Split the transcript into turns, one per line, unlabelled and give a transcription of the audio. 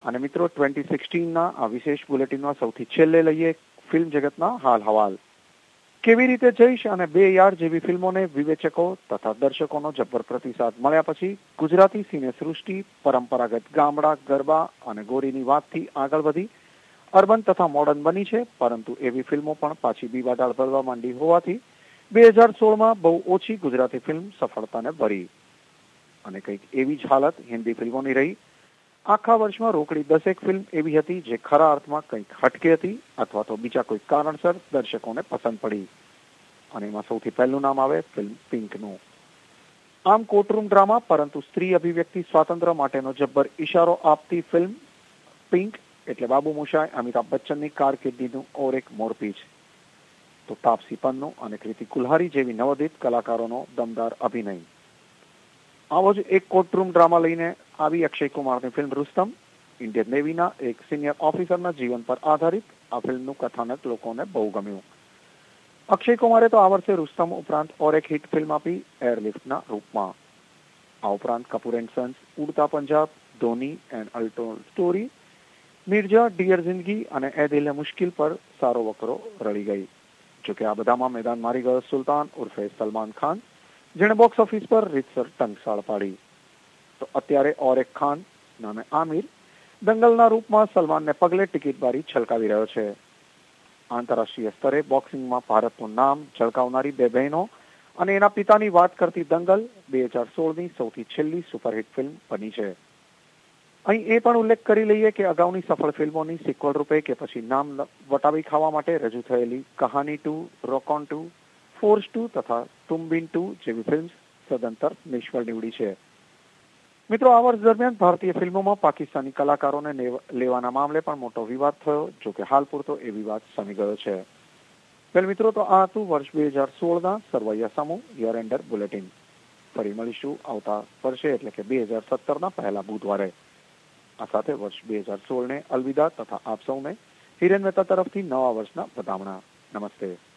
અને મિત્રો 2016ના આ વિશેષ બુલેટિનમાં સૌથી છેલ્લે લઈએ ફિલ્મ જગતના હાલ હવાલ. કેવી રીતે જઈશ અને બે યાર જેવી ફિલ્મોને વિવેચકો તથા દર્શકોનો જબ્બર પ્રતિસાદ મળ્યા પછી ગુજરાતી સિને સૃષ્ટિ પરંપરાગત ગામડા, ગરબા અને ગોરીની વાતથી આગળ વધી અર્બન તથા મોડર્ન બની છે, પરંતુ એવી ફિલ્મો પણ પાછી બીબાઢાળ ભરવા માંડી હોવાથી 2016માં બહુ ઓછી ગુજરાતી ફિલ્મ સફળતાને ભરી. અને કંઈક એવી જ હાલત હિન્દી ફિલ્મોની રહી. આખા વર્ષમાં રોકડી 10 ફિલ્મ એવી હતી જે ખરા અર્થમાં કંઈક હટકે હતી અથવા તો બીજા કોઈ કારણસર દર્શકોને પસંદ પડી. અને એમાં સૌથી પહેલું નામ આવે ફિલ્મ પિંકનું. આમ કોર્ટરૂમ ડ્રામા પરંતુ સ્ત્રી અભિવ્યક્તિ સ્વાતંત્ર્ય માટેનો જબ્બર ઇશારો આપતી ફિલ્મ પિંક એટલે બાબુ મોશાય અમિતાભ બચ્ચનની કારકિર્દીનું ઓર એક મોરપીંછ. તો તાપસી પન્નુ અને કૃતિ કુલ્હારી જેવી નવોદિત કલાકારોનો દમદાર અભિનય. આવો જ એક કોર્ટરૂમ ડ્રામા લઈને આવી અક્ષય કુમારની ફિલ્મ રુસ્તમ. ઇન્ડિયન નેવીના એક સિનિયર ઓફિસરના જીવન પર આધારિત આ ફિલ્મનું કથાનક લોકોને બહુ ગમ્યું. અક્ષય કુમારે તો આ વર્ષે રુસ્તમ ઉપરાંત ઓર એક હિટ ફિલ્મ આપી એરલિફ્ટના રૂપમાં. આ ઉપરાંત કપૂર and Sons, Udta Punjab, Dhoni and Untold Story, Mirza, Dear Zindagi અને એ દિલ હે મુશ્કિલ પર સારો વકરો રળી ગઈ. જોકે આ બધામાં મેદાન મારી ગયો સુલતાન ઉર્ફે સલમાન ખાન, જેણે બોક્સ ઓફિસ પર રીતસર ટંકસાળ પાડી. તો અત્યારે ઓર એક ખાન નામે આમિર દંગલના રૂપમાં સલમાનને પગલે ટિકિટ બારી છલકાવી રહ્યો છે. આંતરરાષ્ટ્રીય સ્તરે બોક્સિંગમાં ભારતનું નામ ઝળકાવનારી બે બહેનો અને એના પિતાની વાત કરતી દંગલ 2016ની સૌથી છેલ્લી સુપરહિટ ફિલ્મ બની છે. અહીં એ પણ ઉલ્લેખ કરી લઈએ કે અગાઉની સફળ ફિલ્મોની સિક્વલ રૂપે કે પછી નામ વટાવી ખાવા માટે રજૂ થયેલી કહાની 2, રોકોન 2, ફોર્સ 2 તથા તુમ બિન 2 જેવી ફિલ્મ સદંતર નિષ્ફળ નીવડી છે. મિત્રો, આ વર્ષ દરમિયાન ભારતીય ફિલ્મોમાં પાકિસ્તાની કલાકારોને લેવાના મામલે પણ મોટો વિવાદ થયો, જો કે હાલ પૂરતો એ વિવાદ શમી ગયો છે. વેલ મિત્રો, તો આ હતું વર્ષ 2016ના સરવૈયા સમૂહ યર એન્ડર બુલેટિન. ફરી મળીશું આવતા વર્ષે એટલે કે 2017ના પહેલા બુધવારે. આ સાથે વર્ષ 2016ને અલવિદા તથા આપ સૌને હિરેન મહેતા તરફથી નવા વર્ષના વધામણા. નમસ્તે.